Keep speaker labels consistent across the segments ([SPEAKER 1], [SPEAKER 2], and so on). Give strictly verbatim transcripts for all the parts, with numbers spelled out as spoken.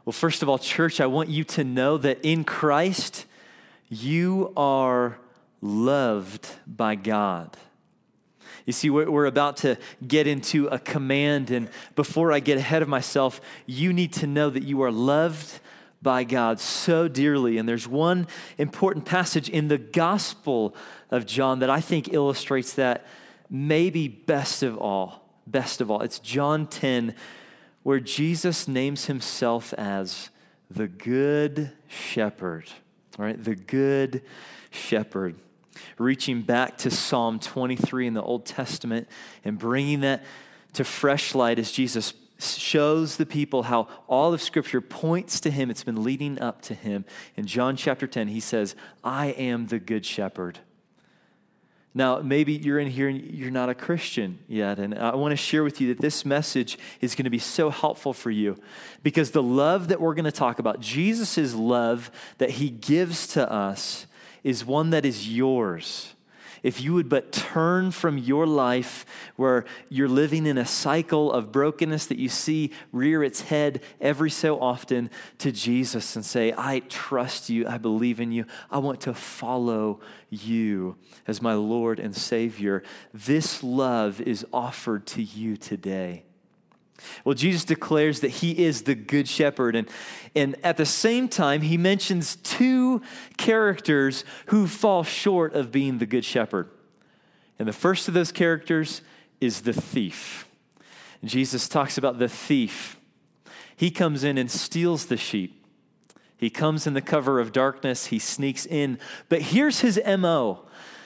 [SPEAKER 1] Well, first of all, church, I want you to know that in Christ, you are loved by God. You see, we're about to get into a command, and before I get ahead of myself, you need to know that you are loved by God so dearly. And there's one important passage in the Gospel of John that I think illustrates that maybe best of all, best of all. It's John ten, where Jesus names himself as the Good Shepherd, all right? The Good Shepherd. Reaching back to Psalm twenty-three in the Old Testament and bringing that to fresh light as Jesus shows the people how all of Scripture points to him. It's been leading up to him. In John chapter ten, he says, I am the Good Shepherd. Now, maybe you're in here and you're not a Christian yet, and I want to share with you that this message is going to be so helpful for you because the love that we're going to talk about, Jesus' love that he gives to us, is one that is yours. If you would but turn from your life where you're living in a cycle of brokenness that you see rear its head every so often to Jesus and say, I trust you, I believe in you, I want to follow you as my Lord and Savior. This love is offered to you today. Well, Jesus declares that he is the Good Shepherd, and, and at the same time, he mentions two characters who fall short of being the Good Shepherd. And the first of those characters is the thief. And Jesus talks about the thief. He comes in and steals the sheep. He comes in the cover of darkness. He sneaks in. But here's his M O.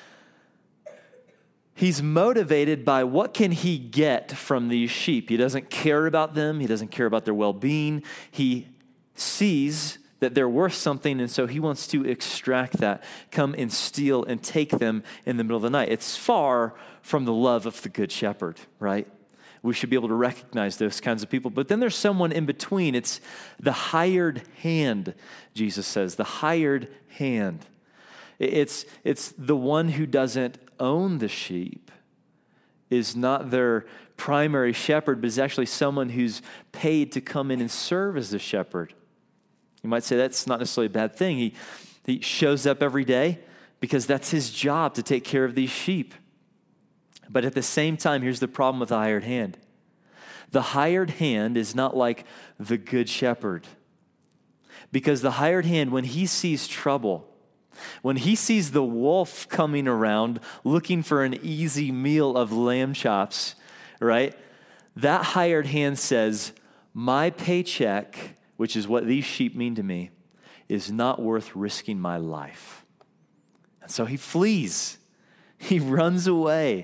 [SPEAKER 1] He's motivated by what can he get from these sheep. He doesn't care about them. He doesn't care about their well-being. He sees that they're worth something, and so he wants to extract that, come and steal and take them in the middle of the night. It's far from the love of the Good Shepherd, right? We should be able to recognize those kinds of people. But then there's someone in between. It's the hired hand, Jesus says, the hired hand. It's, it's the one who doesn't own the sheep, is not their primary shepherd, but is actually someone who's paid to come in and serve as the shepherd. You might say that's not necessarily a bad thing. He, he shows up every day because that's his job to take care of these sheep. But at the same time, here's the problem with the hired hand. The hired hand is not like the Good Shepherd. Because the hired hand, when he sees trouble, when he sees the wolf coming around looking for an easy meal of lamb chops, right? That hired hand says, my paycheck, which is what these sheep mean to me, is not worth risking my life. And so he flees. He runs away.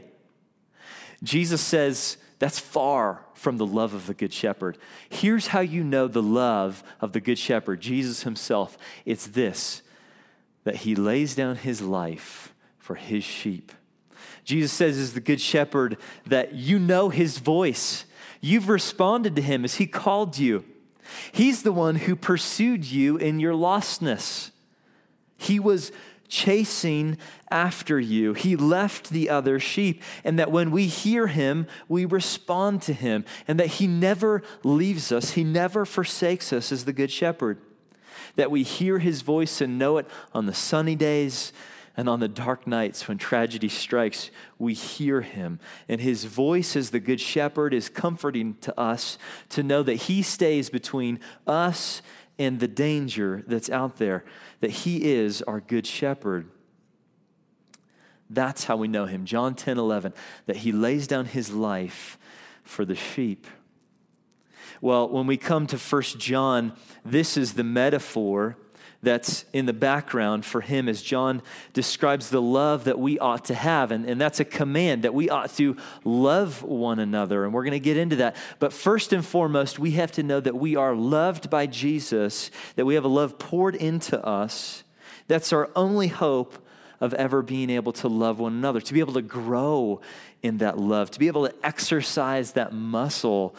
[SPEAKER 1] Jesus says that's far from the love of the Good Shepherd. Here's how you know the love of the Good Shepherd, Jesus himself. It's this, that he lays down his life for his sheep. Jesus says as the Good Shepherd that you know his voice. You've responded to him as he called you. He's the one who pursued you in your lostness. He was chasing after you. He left the other sheep, and that when we hear him, we respond to him, and that he never leaves us. He never forsakes us as the Good Shepherd. That we hear his voice and know it on the sunny days and on the dark nights when tragedy strikes, we hear him. And his voice as the Good Shepherd is comforting to us to know that he stays between us and the danger that's out there, that he is our Good Shepherd. That's how we know him. John ten eleven, that he lays down his life for the sheep. Well, when we come to First John, this is the metaphor that's in the background for him as John describes the love that we ought to have. And, and that's a command that we ought to love one another. And we're going to get into that. But first and foremost, we have to know that we are loved by Jesus, that we have a love poured into us. That's our only hope of ever being able to love one another, to be able to grow in that love, to be able to exercise that muscle.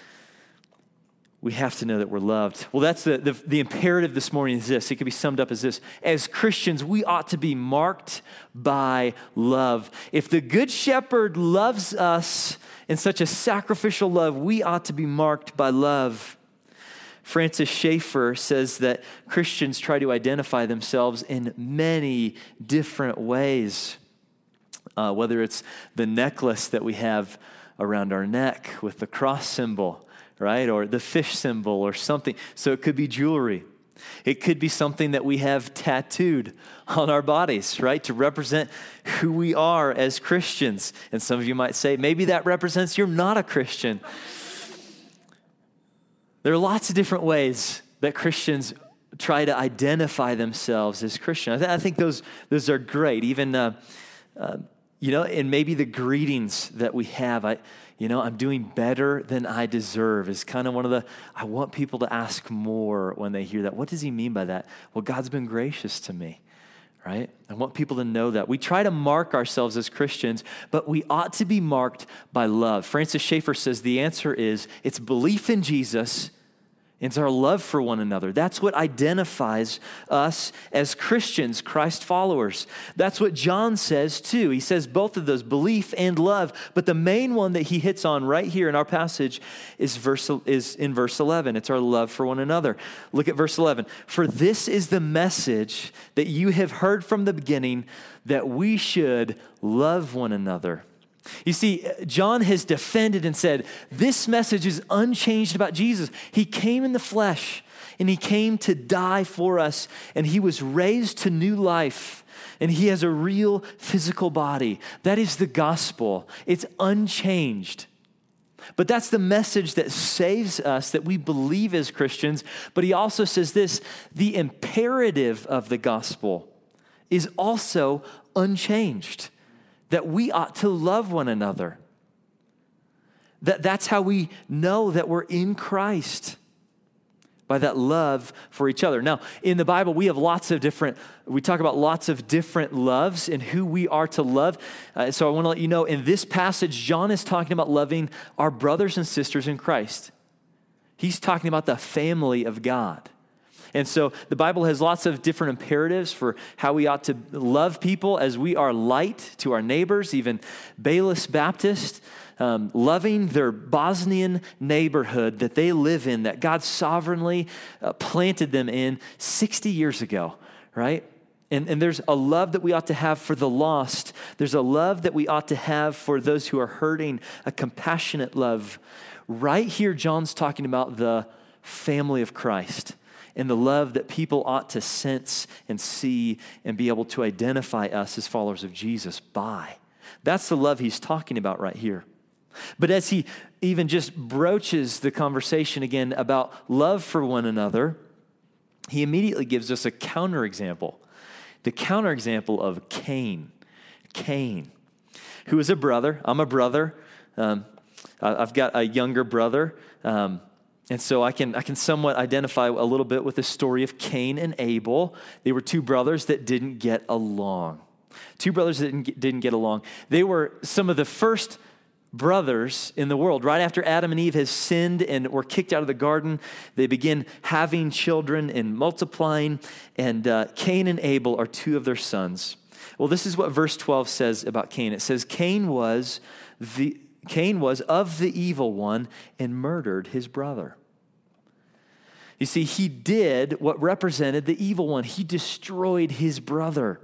[SPEAKER 1] We have to know that we're loved. Well, that's the, the, the imperative this morning is this. It could be summed up as this. As Christians, we ought to be marked by love. If the Good Shepherd loves us in such a sacrificial love, we ought to be marked by love. Francis Schaeffer says that Christians try to identify themselves in many different ways, uh, whether it's the necklace that we have around our neck with the cross symbol, right? Or the fish symbol or something. So it could be jewelry. It could be something that we have tattooed on our bodies, right? To represent who we are as Christians. And some of you might say, maybe that represents you're not a Christian. There are lots of different ways that Christians try to identify themselves as Christian. I, th- I think those those are great. Even, uh, uh, you know, and maybe the greetings that we have, I, you know, I'm doing better than I deserve is kind of one of the, I want people to ask more when they hear that. What does he mean by that? Well, God's been gracious to me, right? I want people to know that. We try to mark ourselves as Christians, but we ought to be marked by love. Francis Schaeffer says the answer is, it's belief in Jesus. It's our love for one another. That's what identifies us as Christians, Christ followers. That's what John says too. He says both of those, belief and love. But the main one that he hits on right here in our passage is verse is in verse eleven. It's our love for one another. Look at verse eleven. For this is the message that you have heard from the beginning, that we should love one another. You see, John has defended and said, this message is unchanged about Jesus. He came in the flesh, and he came to die for us, and he was raised to new life, and he has a real physical body. That is the gospel. It's unchanged. But that's the message that saves us, that we believe as Christians. But he also says this, the imperative of the gospel is also unchanged. That we ought to love one another. That that's how we know that we're in Christ, by that love for each other. Now, in the Bible, we have lots of different, we talk about lots of different loves and who we are to love. Uh, so I want to let you know, in this passage, John is talking about loving our brothers and sisters in Christ. He's talking about the family of God. And so the Bible has lots of different imperatives for how we ought to love people as we are light to our neighbors, even Bayless Baptist, um, loving their Bosnian neighborhood that they live in, that God sovereignly uh, planted them in sixty years ago, right? And, and there's a love that we ought to have for the lost. There's a love that we ought to have for those who are hurting, a compassionate love. Right here, John's talking about the family of Christ. And the love that people ought to sense and see and be able to identify us as followers of Jesus by. That's the love he's talking about right here. But as he even just broaches the conversation again about love for one another, he immediately gives us a counterexample. The counterexample of Cain. Cain, who is a brother. I'm a brother. Um, I've got a younger brother. Um, And so I can I can somewhat identify a little bit with the story of Cain and Abel. They were two brothers that didn't get along. Two brothers that didn't get, didn't get along. They were some of the first brothers in the world. Right after Adam and Eve has sinned and were kicked out of the garden, they begin having children and multiplying. And uh, Cain and Abel are two of their sons. Well, this is what verse twelve says about Cain. It says, Cain was the... Cain was of the evil one and murdered his brother. You see, he did what represented the evil one. He destroyed his brother.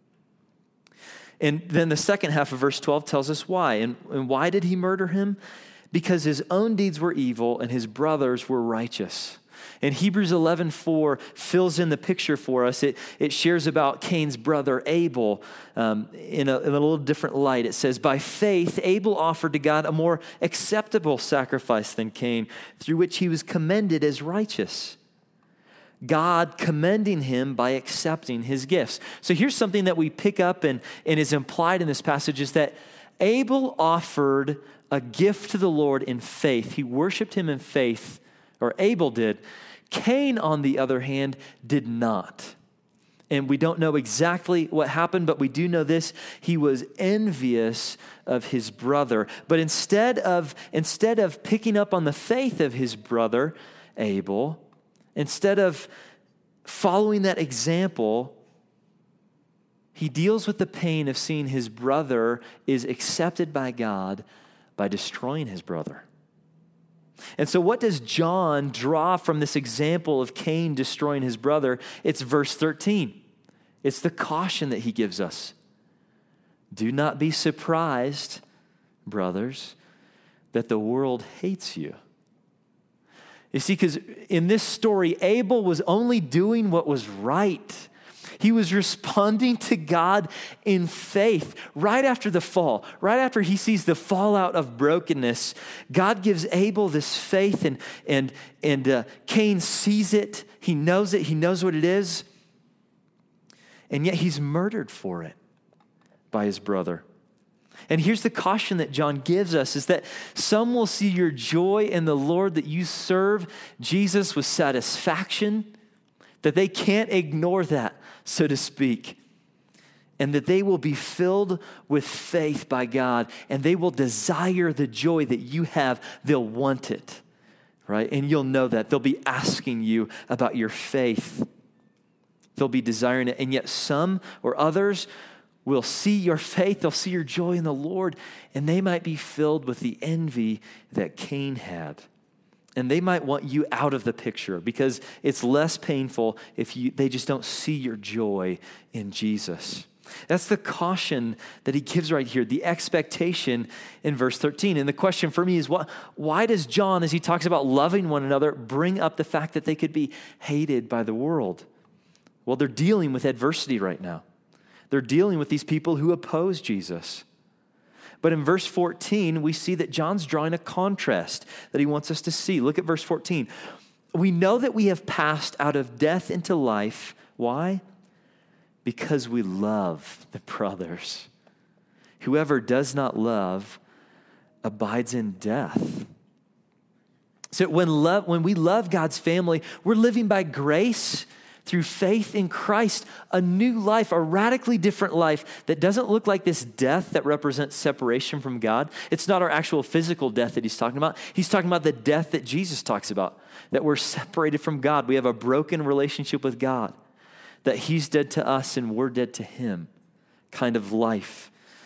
[SPEAKER 1] And then the second half of verse twelve tells us why. And, and why did he murder him? Because his own deeds were evil and his brothers were righteous. And Hebrews eleven four fills in the picture for us. It, it shares about Cain's brother Abel um, in, a, in a little different light. It says, by faith, Abel offered to God a more acceptable sacrifice than Cain, through which he was commended as righteous. God commending him by accepting his gifts. So here's something that we pick up and, and is implied in this passage is that Abel offered a gift to the Lord in faith. He worshiped him in faith, or Abel did. Cain, on the other hand, did not. And we don't know exactly what happened, but we do know this. He was envious of his brother. But instead of, instead of picking up on the faith of his brother, Abel, instead of following that example, he deals with the pain of seeing his brother is accepted by God by destroying his brother. And so what does John draw from this example of Cain destroying his brother? It's verse thirteen. It's the caution that he gives us. Do not be surprised, brothers, that the world hates you. You see, because in this story, Abel was only doing what was right. He was responding to God in faith. Right after the fall, right after he sees the fallout of brokenness, God gives Abel this faith, and, and, and uh, Cain sees it. He knows it. He knows what it is. And yet he's murdered for it by his brother. And here's the caution that John gives us, is that some will see your joy in the Lord, that you serve Jesus with satisfaction, that they can't ignore that, so to speak, and that they will be filled with faith by God, and they will desire the joy that you have. They'll want it, right? And you'll know that. They'll be asking you about your faith. They'll be desiring it. And yet some or others will see your faith, they'll see your joy in the Lord, and they might be filled with the envy that Cain had. And they might want you out of the picture because it's less painful if you they just don't see your joy in Jesus. That's the caution that he gives right here, the expectation in verse thirteen. And the question for me is, what, why does John, as he talks about loving one another, bring up the fact that they could be hated by the world? Well, they're dealing with adversity right now. They're dealing with these people who oppose Jesus. But in verse fourteen, we see that John's drawing a contrast that he wants us to see. Look at verse fourteen. We know that we have passed out of death into life. Why? Because we love the brothers. Whoever does not love abides in death. So when love, when we love God's family, we're living by grace through faith in Christ, a new life, a radically different life that doesn't look like this death that represents separation from God. It's not our actual physical death that he's talking about. He's talking about the death that Jesus talks about, that we're separated from God. We have a broken relationship with God, that he's dead to us and we're dead to him, kind of life.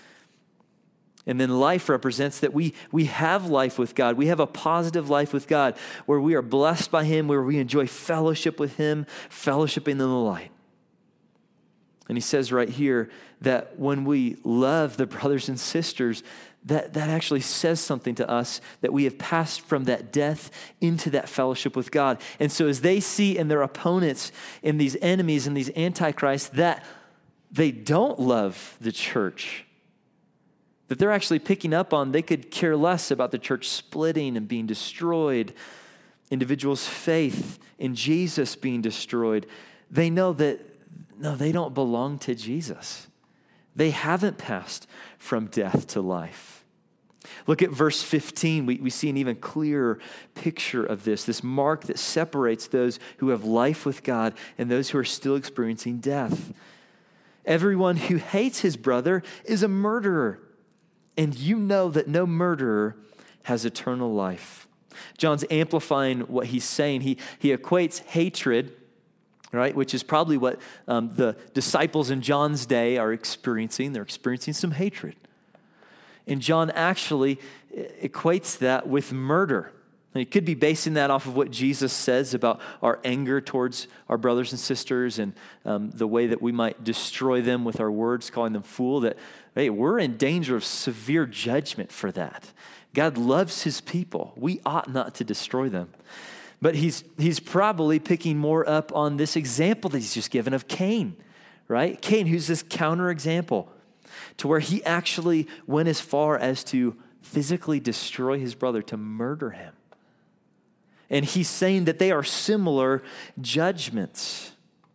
[SPEAKER 1] And then life represents that we, we have life with God. We have a positive life with God where we are blessed by him, where we enjoy fellowship with him, fellowshipping in the light. And he says right here that when we love the brothers and sisters, that, that actually says something to us, that we have passed from that death into that fellowship with God. And so as they see in their opponents, in these enemies, in these antichrists, that they don't love the church, that they're actually picking up on, they could care less about the church splitting and being destroyed, individuals' faith in Jesus being destroyed. They know that, no, they don't belong to Jesus. They haven't passed from death to life. Look at verse fifteen. We, we see an even clearer picture of this, this mark that separates those who have life with God and those who are still experiencing death. Everyone who hates his brother is a murderer. And you know that no murderer has eternal life. John's amplifying what he's saying. He, he equates hatred, right, which is probably what um, the disciples in John's day are experiencing. They're experiencing some hatred. And John actually equates that with murder. And he could be basing that off of what Jesus says about our anger towards our brothers and sisters and um, the way that we might destroy them with our words, calling them fool, that, hey, we're in danger of severe judgment for that. God loves his people. We ought not to destroy them. But he's, he's probably picking more up on this example that he's just given of Cain, right? Cain, who's this counterexample to where he actually went as far as to physically destroy his brother, to murder him. And he's saying that they are similar judgments.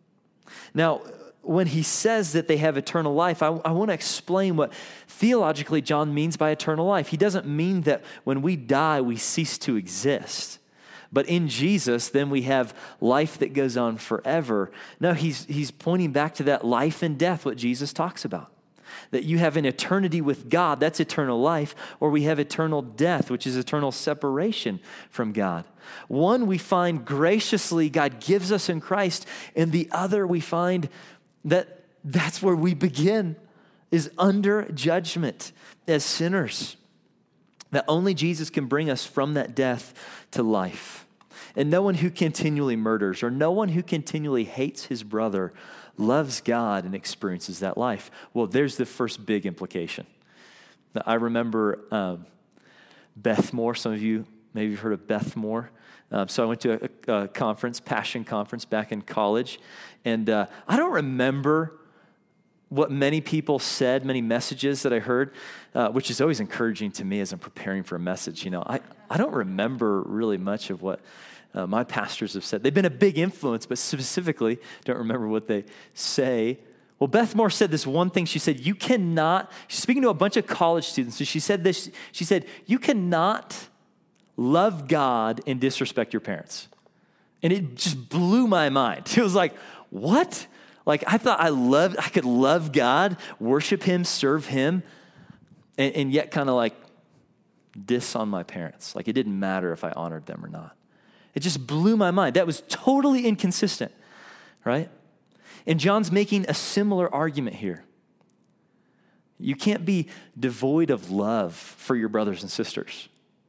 [SPEAKER 1] Now, when he says that they have eternal life, I, I want to explain what theologically John means by eternal life. He doesn't mean that when we die, we cease to exist. But in Jesus, then we have life that goes on forever. No, he's, he's pointing back to that life and death, what Jesus talks about. That you have an eternity with God, that's eternal life, or we have eternal death, which is eternal separation from God. One we find graciously God gives us in Christ, and the other we find that that's where we begin, is under judgment as sinners. that only Jesus can bring us from that death to life. And no one who continually murders or no one who continually hates his brother loves God and experiences that life. Well, there's the first big implication. Now, I remember um, Beth Moore. Some of you maybe you've heard of Beth Moore. Um, so I went to a, a conference, Passion Conference, back in college. And uh, I don't remember what many people said, many messages that I heard, uh, which is always encouraging to me as I'm preparing for a message. You know, I, I don't remember really much of what uh, my pastors have said. They've been a big influence, but specifically don't remember what they say. Well, Beth Moore said this one thing. She said, you cannot, she's speaking to a bunch of college students, and she said this, she said, you cannot love God and disrespect your parents. And it just blew my mind. It was like, what? Like, I thought I loved, I could love God, worship him, serve him, and, and yet kind of like diss on my parents. Like, it didn't matter if I honored them or not. It just blew my mind. That was totally inconsistent, right? And John's making a similar argument here. You can't be devoid of love for your brothers and sisters.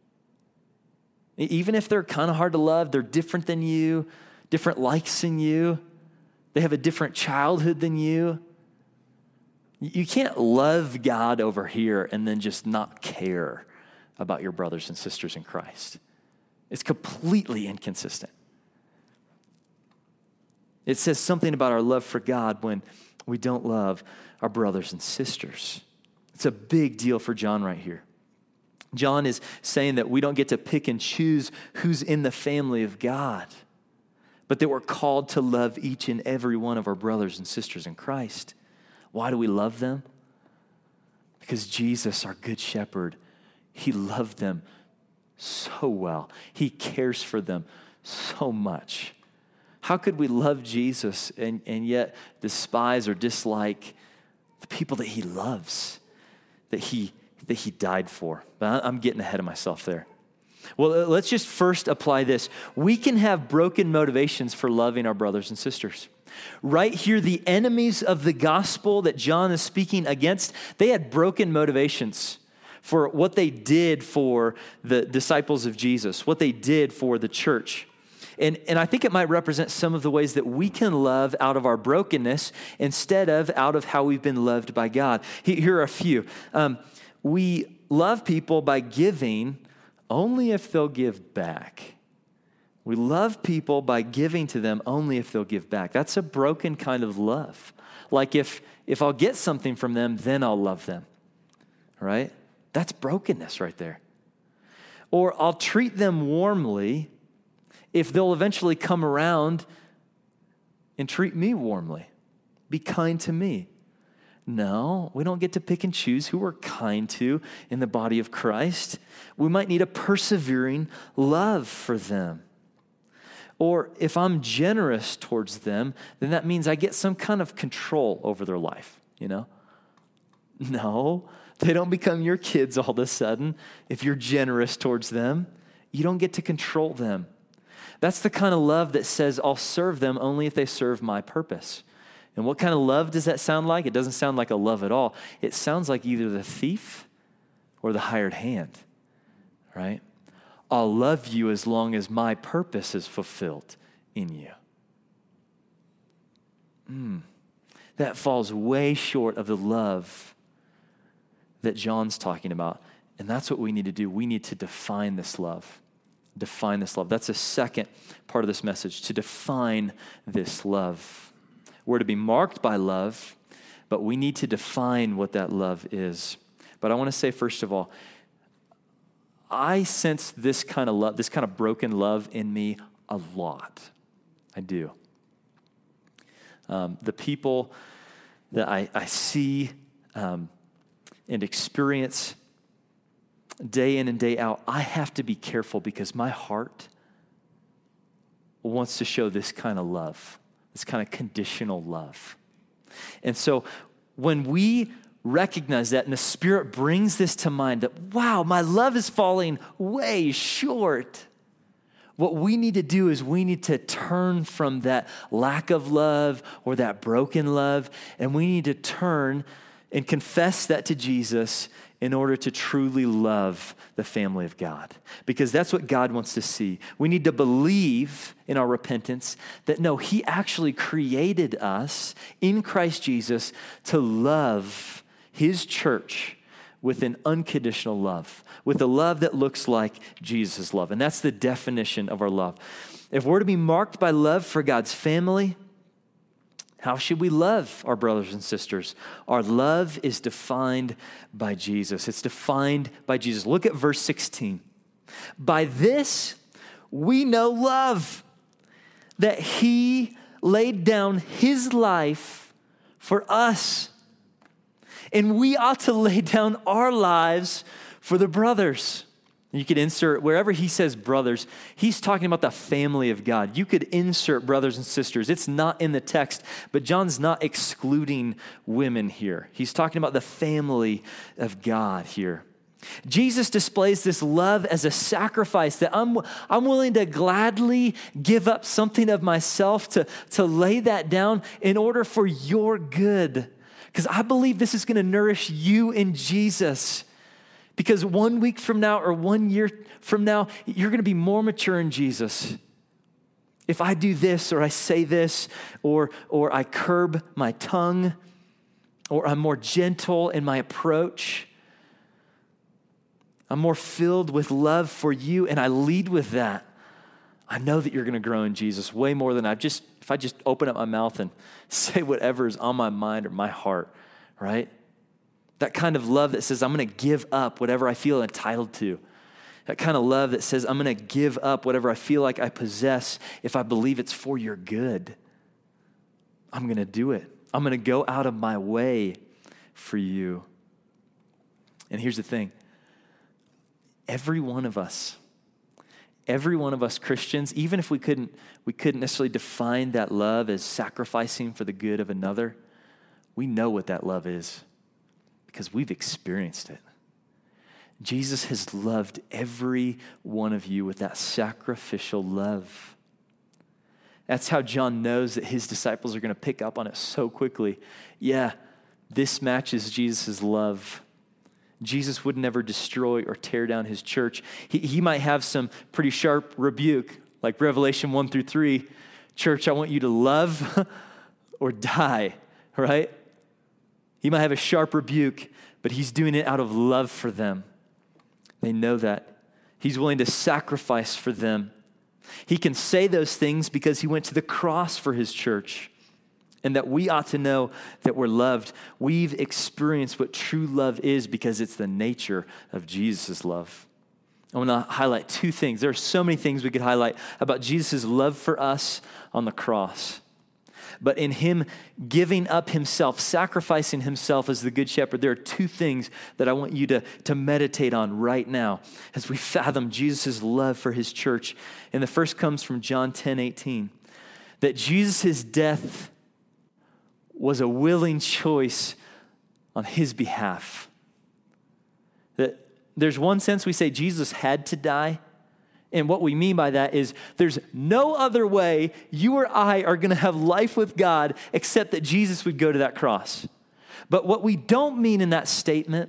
[SPEAKER 1] Even if they're kind of hard to love, they're different than you, different likes than you. They have a different childhood than you. You can't love God over here and then just not care about your brothers and sisters in Christ. It's completely inconsistent. It says something about our love for God when we don't love our brothers and sisters. It's a big deal for John right here. John is saying that we don't get to pick and choose who's in the family of God, but that we're called to love each and every one of our brothers and sisters in Christ. Why do we love them? Because Jesus, our good shepherd, he loved them so well. He cares for them so much. How could we love Jesus and, and yet despise or dislike the people that he loves, that he, that he died for? But I'm getting ahead of myself there. Well, let's just first apply this. We can have broken motivations for loving our brothers and sisters. Right here, the enemies of the gospel that John is speaking against, they had broken motivations for what they did for the disciples of Jesus, what they did for the church. And, and I think it might represent some of the ways that we can love out of our brokenness instead of out of how we've been loved by God. Here are a few. Um, we love people by giving only if they'll give back. We love people by giving to them only if they'll give back. That's a broken kind of love. Like if, if I'll get something from them, then I'll love them, right? That's brokenness right there. Or I'll treat them warmly if they'll eventually come around and treat me warmly, be kind to me. No, we don't get to pick and choose who we're kind to in the body of Christ. We might need a persevering love for them. Or if I'm generous towards them, then that means I get some kind of control over their life, you know? No, they don't become your kids all of a sudden if you're generous towards them. You don't get to control them. That's the kind of love that says, I'll serve them only if they serve my purpose. And what kind of love does that sound like? It doesn't sound like a love at all. It sounds like either the thief or the hired hand, right? I'll love you as long as my purpose is fulfilled in you. Mm. That falls way short of the love that John's talking about. And that's what we need to do. We need to define this love. Define this love. That's a second part of this message, to define this love. We're to be marked by love, but we need to define what that love is. But I want to say, first of all, I sense this kind of love, this kind of broken love in me a lot. I do. Um, the people that I, I see um, and experience day in and day out, I have to be careful because my heart wants to show this kind of love, this kind of conditional love. And so when we recognize that and the Spirit brings this to mind that, wow, my love is falling way short, what we need to do is we need to turn from that lack of love or that broken love, and we need to turn and confess that to Jesus in order to truly love the family of God. Because that's what God wants to see. We need to believe in our repentance that no, he actually created us in Christ Jesus to love his church with an unconditional love, with a love that looks like Jesus' love. And that's the definition of our love. If we're to be marked by love for God's family, how should we love our brothers and sisters? Our love is defined by Jesus. It's defined by Jesus. Look at verse sixteen. By this we know love, that he laid down his life for us. And we ought to lay down our lives for the brothers. You could insert, wherever he says brothers, he's talking about the family of God. You could insert brothers and sisters. It's not in the text, but John's not excluding women here. He's talking about the family of God here. Jesus displays this love as a sacrifice that I'm, I'm willing to gladly give up something of myself to, to lay that down in order for your good. Because I believe this is going to nourish you in Jesus. Because one week from now or one year from now, you're going to be more mature in Jesus. If I do this or I say this or, or I curb my tongue or I'm more gentle in my approach, I'm more filled with love for you and I lead with that, I know that you're going to grow in Jesus way more than I've just, if I just open up my mouth and say whatever is on my mind or my heart, right? That kind of love that says, I'm going to give up whatever I feel entitled to. That kind of love that says, I'm going to give up whatever I feel like I possess if I believe it's for your good. I'm going to do it. I'm going to go out of my way for you. And here's the thing. Every one of us, every one of us Christians, even if we couldn't, we couldn't necessarily define that love as sacrificing for the good of another, we know what that love is. Because we've experienced it. Jesus has loved every one of you with that sacrificial love. That's how John knows that his disciples are going to pick up on it so quickly. Yeah, this matches Jesus' love. Jesus would never destroy or tear down his church. He, he might have some pretty sharp rebuke, like Revelation one through three. Church, I want you to love or die, right? He might have a sharp rebuke, but he's doing it out of love for them. They know that. He's willing to sacrifice for them. He can say those things because he went to the cross for his church, and that we ought to know that we're loved. We've experienced what true love is because it's the nature of Jesus' love. I want to highlight two things. There are so many things we could highlight about Jesus' love for us on the cross. But in him giving up himself, sacrificing himself as the good shepherd, there are two things that I want you to, to meditate on right now as we fathom Jesus' love for his church. And the first comes from John ten eighteen, that Jesus' death was a willing choice on his behalf. That there's one sense we say Jesus had to die. And what we mean by that is there's no other way you or I are going to have life with God except that Jesus would go to that cross. But what we don't mean in that statement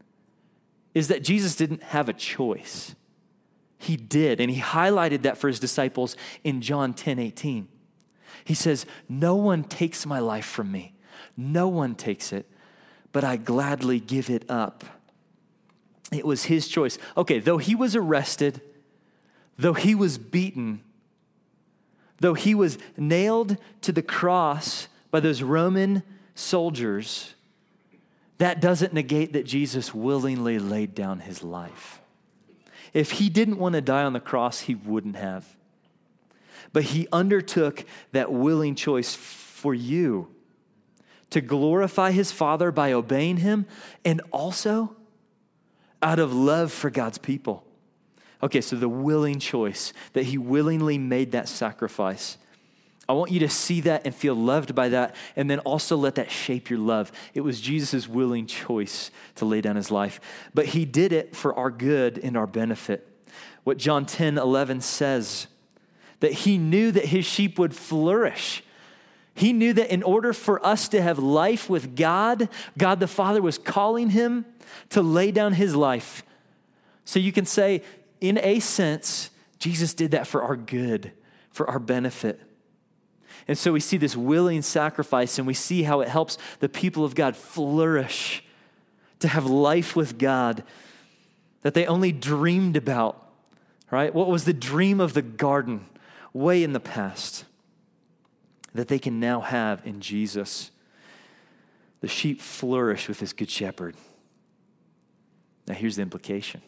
[SPEAKER 1] is that Jesus didn't have a choice. He did, and he highlighted that for his disciples in John ten eighteen. He says, no one takes my life from me. No one takes it, but I gladly give it up. It was his choice. Okay, though he was arrested, though he was beaten, though he was nailed to the cross by those Roman soldiers, that doesn't negate that Jesus willingly laid down his life. If he didn't want to die on the cross, he wouldn't have. But he undertook that willing choice for you to glorify his Father by obeying him and also out of love for God's people. Okay, so the willing choice, that he willingly made that sacrifice. I want you to see that and feel loved by that, and then also let that shape your love. It was Jesus' willing choice to lay down his life, but he did it for our good and our benefit. What John ten eleven says, that he knew that his sheep would flourish. He knew that in order for us to have life with God, God the Father was calling him to lay down his life. So you can say, in a sense, Jesus did that for our good, for our benefit. And so we see this willing sacrifice, and we see how it helps the people of God flourish, to have life with God that they only dreamed about, right? What was the dream of the garden way in the past that they can now have in Jesus? The sheep flourish with this good shepherd. Now here's the implication.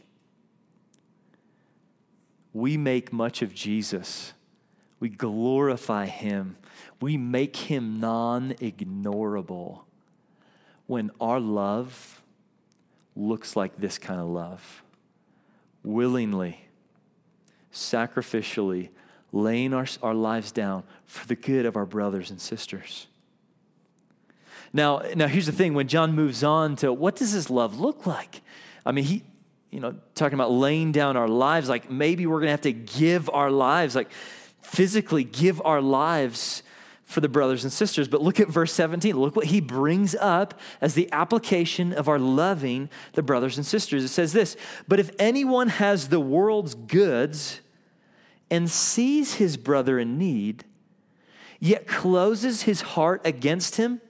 [SPEAKER 1] We make much of Jesus. We glorify him. We make him non-ignorable when our love looks like this kind of love. Willingly, sacrificially, laying our, our lives down for the good of our brothers and sisters. Now, now here's the thing. When John moves on to what does this love look like? I mean, he, you know, talking about laying down our lives, like maybe we're going to have to give our lives, like physically give our lives for the brothers and sisters. But look at verse seventeen. Look what he brings up as the application of our loving the brothers and sisters. It says this, but if anyone has the world's goods and sees his brother in need, yet closes his heart against him,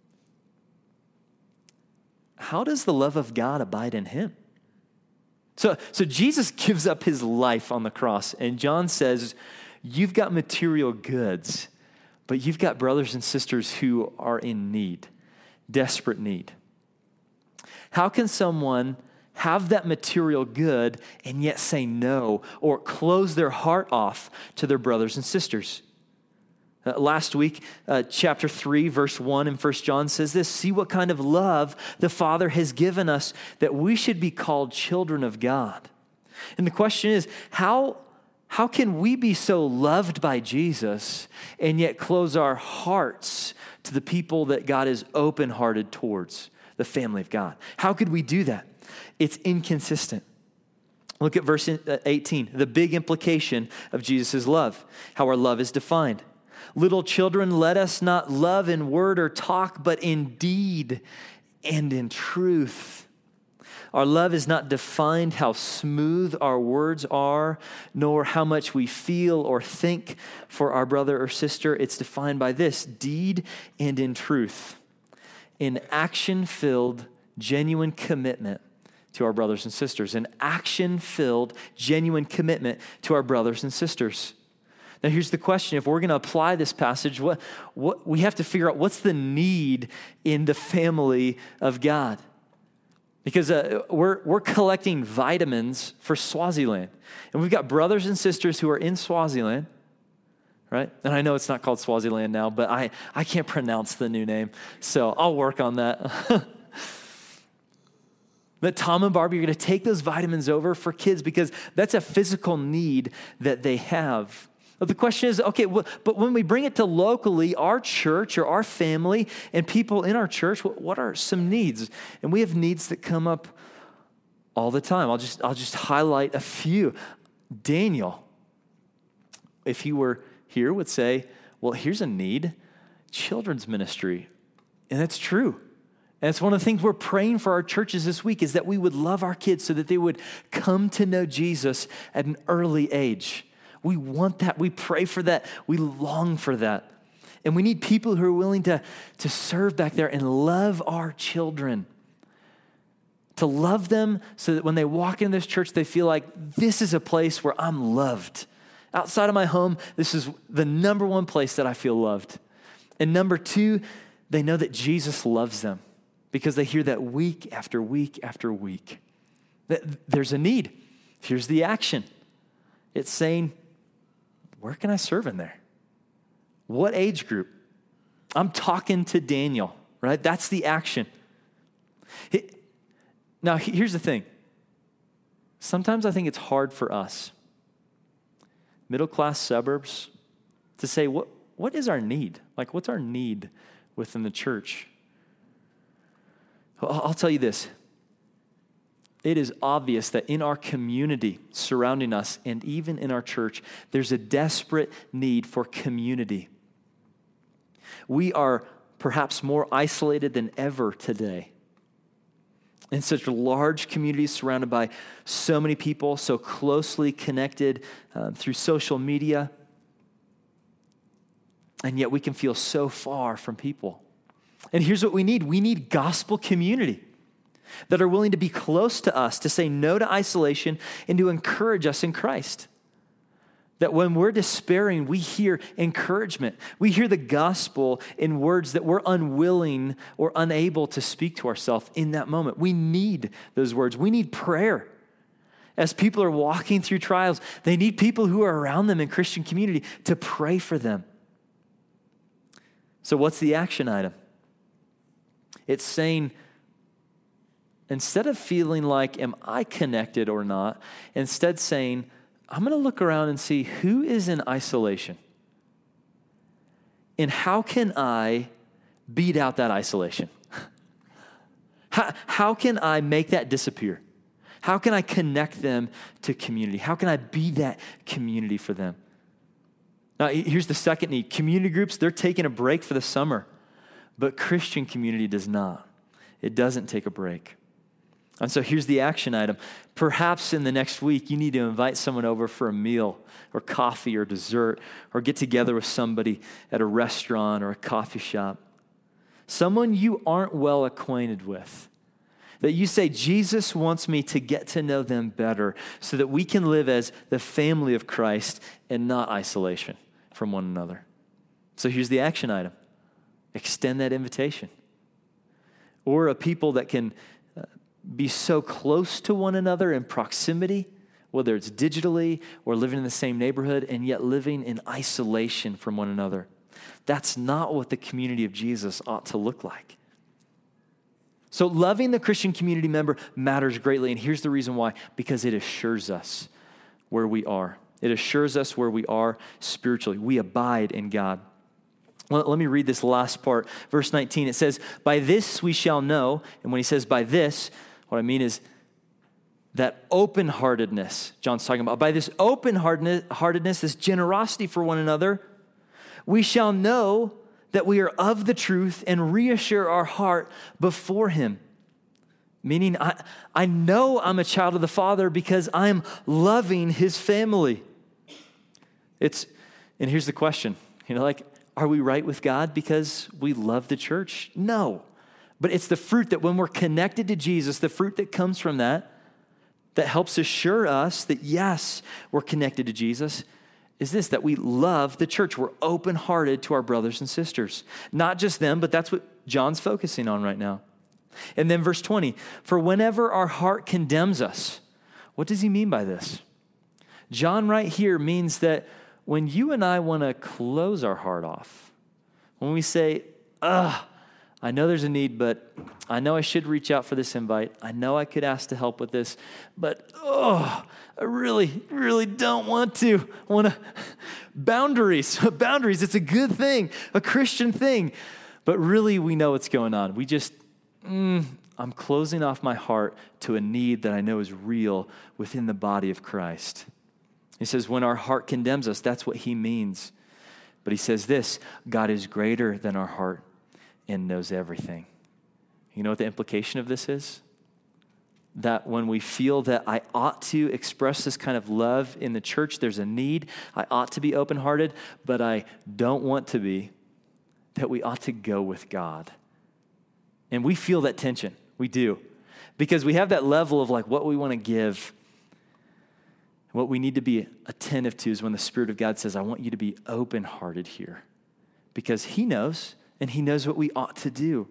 [SPEAKER 1] how does the love of God abide in him? So, so Jesus gives up his life on the cross, and John says, you've got material goods, but you've got brothers and sisters who are in need, desperate need. How can someone have that material good and yet say no or close their heart off to their brothers and sisters? Uh, last week, uh, chapter three, verse one in First John says this, see what kind of love the Father has given us that we should be called children of God. And the question is, how, how can we be so loved by Jesus and yet close our hearts to the people that God is open-hearted towards, the family of God? How could we do that? It's inconsistent. Look at verse eighteen, the big implication of Jesus' love, how our love is defined. Little children, let us not love in word or talk, but in deed and in truth. Our love is not defined how smooth our words are, nor how much we feel or think for our brother or sister. It's defined by this, deed and in truth. In action-filled, genuine commitment to our brothers and sisters. An action-filled, genuine commitment to our brothers and sisters. Now, here's the question. If we're going to apply this passage, what, what we have to figure out what's the need in the family of God. Because uh, we're, we're collecting vitamins for Swaziland. And we've got brothers and sisters who are in Swaziland, right? And I know it's not called Swaziland now, but I, I can't pronounce the new name. So I'll work on that. But Tom and Barbie are going to take those vitamins over for kids because that's a physical need that they have. But the question is, okay, well, but when we bring it to locally, our church or our family and people in our church, what are some needs? And we have needs that come up all the time. I'll just, I'll just highlight a few. Daniel, if he were here, would say, well, here's a need, children's ministry. And that's true. And it's one of the things we're praying for our churches this week is that we would love our kids so that they would come to know Jesus at an early age. We want that. We pray for that. We long for that. And we need people who are willing to, to serve back there and love our children. To love them so that when they walk in this church, they feel like this is a place where I'm loved. Outside of my home, this is the number one place that I feel loved. And number two, they know that Jesus loves them because they hear that week after week after week. That there's a need. Here's the action. It's saying, where can I serve in there? What age group? I'm talking to Daniel, right? That's the action. Now, here's the thing. Sometimes I think it's hard for us, middle-class suburbs, to say, what, what is our need? Like, what's our need within the church? I'll tell you this. It is obvious that in our community surrounding us and even in our church, there's a desperate need for community. We are perhaps more isolated than ever today. In such large communities surrounded by so many people, so closely connected um, through social media. And yet we can feel so far from people. And here's what we need. We need gospel community that are willing to be close to us, to say no to isolation, and to encourage us in Christ. That when we're despairing, we hear encouragement. We hear the gospel in words that we're unwilling or unable to speak to ourselves in that moment. We need those words. We need prayer. As people are walking through trials, they need people who are around them in Christian community to pray for them. So what's the action item? It's saying, instead of feeling like, am I connected or not? Instead saying, I'm going to look around and see who is in isolation. And how can I beat out that isolation? How, how can I make that disappear? How can I connect them to community? How can I be that community for them? Now, here's the second need. Community groups, they're taking a break for the summer, but Christian community does not. It doesn't take a break. And so here's the action item. Perhaps in the next week, you need to invite someone over for a meal or coffee or dessert, or get together with somebody at a restaurant or a coffee shop. Someone you aren't well acquainted with. That you say, Jesus wants me to get to know them better so that we can live as the family of Christ and not isolation from one another. So here's the action item. Extend that invitation. Or a people that can be so close to one another in proximity, whether it's digitally or living in the same neighborhood, and yet living in isolation from one another. That's not what the community of Jesus ought to look like. So loving the Christian community member matters greatly, and here's the reason why. Because it assures us where we are. It assures us where we are spiritually. We abide in God. Well, let me read this last part. Verse nineteen, it says, by this we shall know, and when he says by this, what I mean is that open-heartedness, John's talking about, by this open-heartedness, this generosity for one another, we shall know that we are of the truth and reassure our heart before him. Meaning, I, I know I'm a child of the Father because I'm loving his family. It's, and here's the question, you know, like, are we right with God because we love the church? No. But it's the fruit that when we're connected to Jesus, the fruit that comes from that, that helps assure us that yes, we're connected to Jesus, is this, that we love the church. We're open-hearted to our brothers and sisters. Not just them, but that's what John's focusing on right now. And then verse twenty, for whenever our heart condemns us, what does he mean by this? John right here means that when you and I want to close our heart off, when we say, ugh, I know there's a need, but I know I should reach out for this invite. I know I could ask to help with this, but oh, I really, really don't want to. I want to. Boundaries, boundaries, it's a good thing, a Christian thing. But really, we know what's going on. We just, mm, I'm closing off my heart to a need that I know is real within the body of Christ. He says, when our heart condemns us, that's what he means. But he says this, God is greater than our heart and knows everything. You know what the implication of this is? That when we feel that I ought to express this kind of love in the church, there's a need, I ought to be open-hearted, but I don't want to be, that we ought to go with God. And we feel that tension. We do. Because we have that level of like what we want to give. What we need to be attentive to is when the Spirit of God says, I want you to be open-hearted here. Because he knows, and he knows what we ought to do.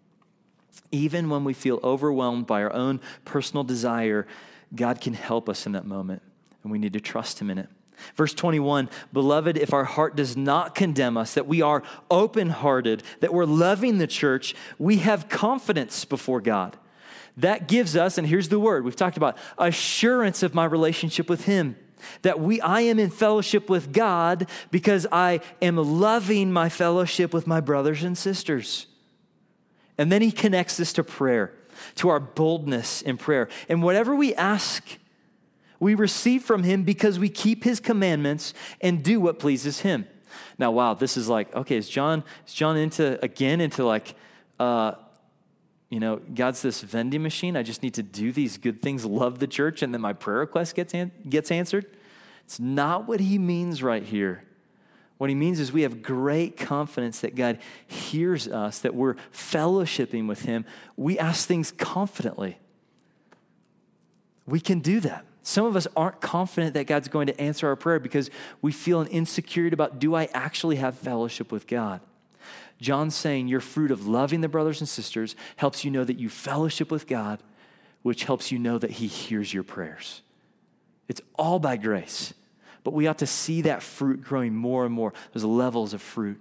[SPEAKER 1] Even when we feel overwhelmed by our own personal desire, God can help us in that moment, and we need to trust him in it. Verse twenty-one, beloved, if our heart does not condemn us, that we are open-hearted, that we're loving the church, we have confidence before God. That gives us, and here's the word, we've talked about assurance of my relationship with him. That we, I am in fellowship with God because I am loving my fellowship with my brothers and sisters. And then he connects this to prayer, to our boldness in prayer. And whatever we ask, we receive from him because we keep his commandments and do what pleases him. Now, wow, this is like, okay, is John, is John into, again, into like, uh, you know, God's this vending machine. I just need to do these good things, love the church, and then my prayer request gets an- gets answered? It's not what he means right here. What he means is we have great confidence that God hears us, that we're fellowshipping with him. We ask things confidently. We can do that. Some of us aren't confident that God's going to answer our prayer because we feel an insecurity about, do I actually have fellowship with God? John's saying your fruit of loving the brothers and sisters helps you know that you fellowship with God, which helps you know that he hears your prayers. It's all by grace. But we ought to see that fruit growing more and more. There's levels of fruit.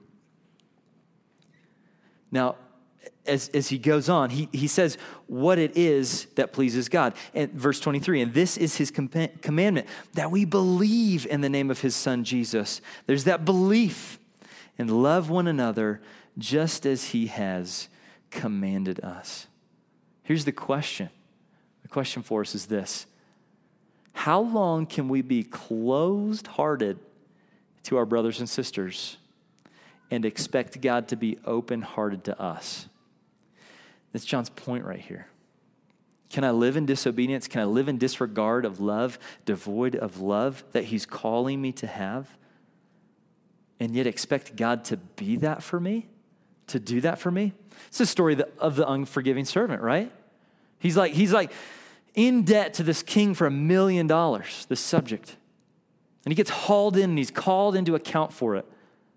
[SPEAKER 1] Now, as, as he goes on, he, he says what it is that pleases God. And verse twenty-three, and this is his com- commandment, that we believe in the name of his son, Jesus. There's that belief, and love one another just as he has commanded us. Here's the question. The question for us is this. How long can we be closed-hearted to our brothers and sisters and expect God to be open-hearted to us? That's John's point right here. Can I live in disobedience? Can I live in disregard of love, devoid of love that he's calling me to have, and yet expect God to be that for me, to do that for me? It's the story of the unforgiving servant, right? He's like, he's like, in debt to this king for a million dollars, this subject. And he gets hauled in and he's called into account for it.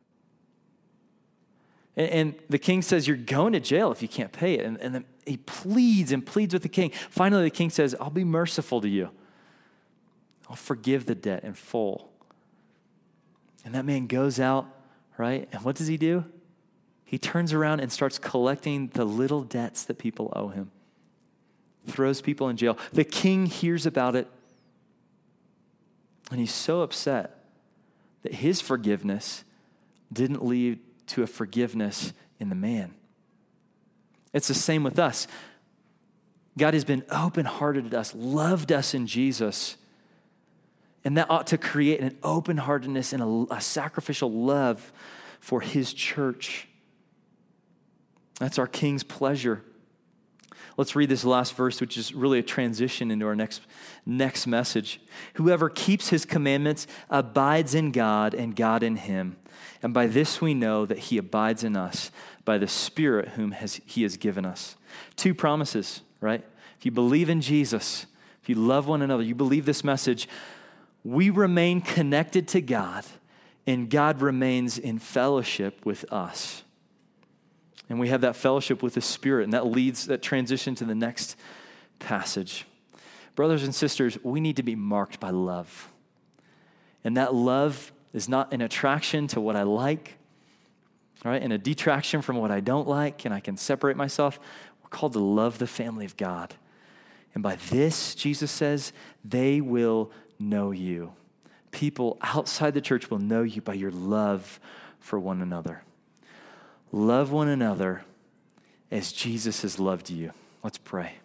[SPEAKER 1] And, and the king says, you're going to jail if you can't pay it. And, and then he pleads and pleads with the king. Finally, the king says, I'll be merciful to you. I'll forgive the debt in full. And that man goes out, right? And what does he do? He turns around and starts collecting the little debts that people owe him. Throws people in jail. The king hears about it, and he's so upset that his forgiveness didn't lead to a forgiveness in the man. It's the same with us. God has been open-hearted to us, loved us in Jesus, and that ought to create an open-heartedness and a, a sacrificial love for his church. That's our king's pleasure. Let's read this last verse, which is really a transition into our next, next message. Whoever keeps his commandments abides in God and God in him. And by this we know that he abides in us by the Spirit whom has, he has given us. Two promises, right? If you believe in Jesus, if you love one another, you believe this message, we remain connected to God and God remains in fellowship with us. And we have that fellowship with the Spirit, and that leads, that transition to the next passage. Brothers and sisters, we need to be marked by love. And that love is not an attraction to what I like, right, and a detraction from what I don't like, and I can separate myself. We're called to love the family of God. And by this, Jesus says, they will know you. People outside the church will know you by your love for one another. Love one another as Jesus has loved you. Let's pray.